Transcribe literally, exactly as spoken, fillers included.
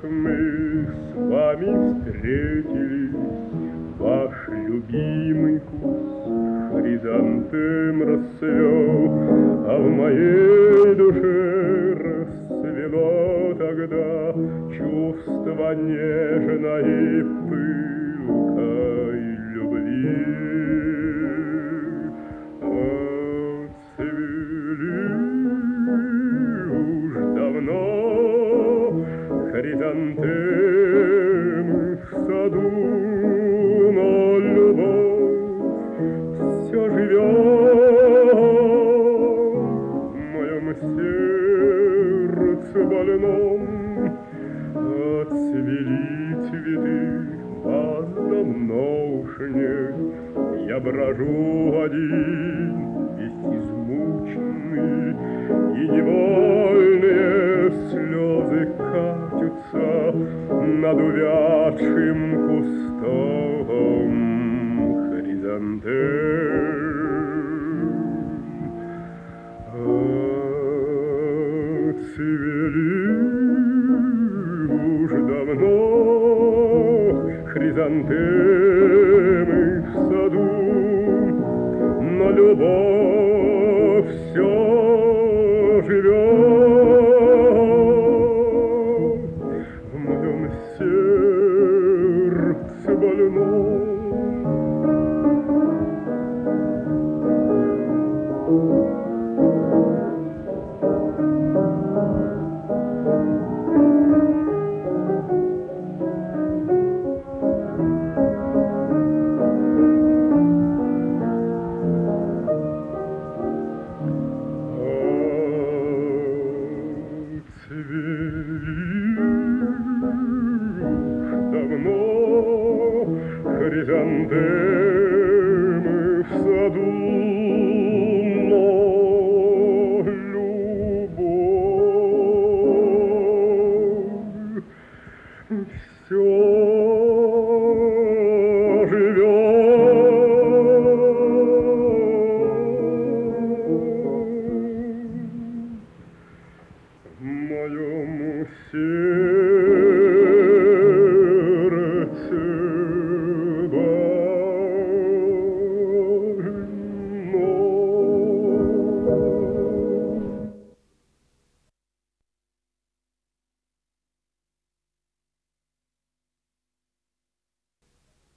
мы с вами встретились, ваш любимый куст хризантем расцвел, а в моей душе расцвело тогда чувство нежной пылкой любви. Отцвели уж давно хризантемы в саду, но любовь все живет в моем сердце больном. Отцвели цветы, вас давно уж нет, я брожу один, весь измученный, и невольные слезы катятся над увядшим кустом хризантем. Отцвели уж давно хризантемы в саду, но любовь все